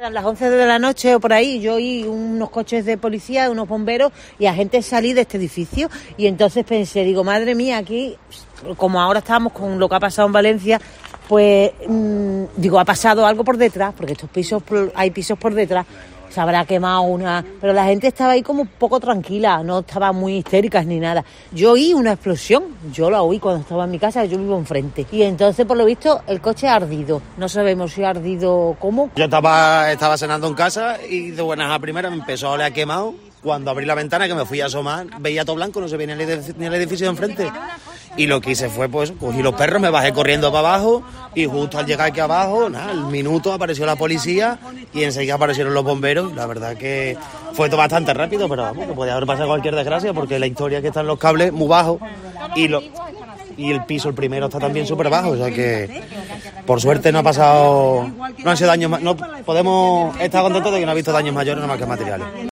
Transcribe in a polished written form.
A las 11 de la noche o por ahí, yo oí unos coches de policía, unos bomberos y a gente salí de este edificio. Y entonces pensé, digo, madre mía, aquí, como ahora estamos con lo que ha pasado en Valencia, pues, digo, ha pasado algo por detrás, porque estos pisos, hay pisos por detrás. Se habrá quemado una... Pero la gente estaba ahí como un poco tranquila, no estaba muy histéricas ni nada. Yo oí una explosión, yo la oí cuando estaba en mi casa, yo vivo enfrente. Y entonces, por lo visto, el coche ha ardido. No sabemos si ha ardido cómo. Yo estaba cenando en casa y de buenas a primeras me empezó a oler a quemado. Cuando abrí la ventana, que me fui a asomar, veía todo blanco, no se veía ni el edificio de enfrente. Y lo que hice fue, pues, cogí los perros, me bajé corriendo para abajo y justo al llegar aquí abajo, nada, al minuto apareció la policía y enseguida aparecieron los bomberos. La verdad que fue todo bastante rápido, pero vamos, que podía haber pasado cualquier desgracia porque la historia es que están los cables muy bajos y el piso, el primero, está también súper bajo. O sea que, por suerte, no han sido daños, no podemos estar contentos de que no ha visto daños mayores, nada más que materiales.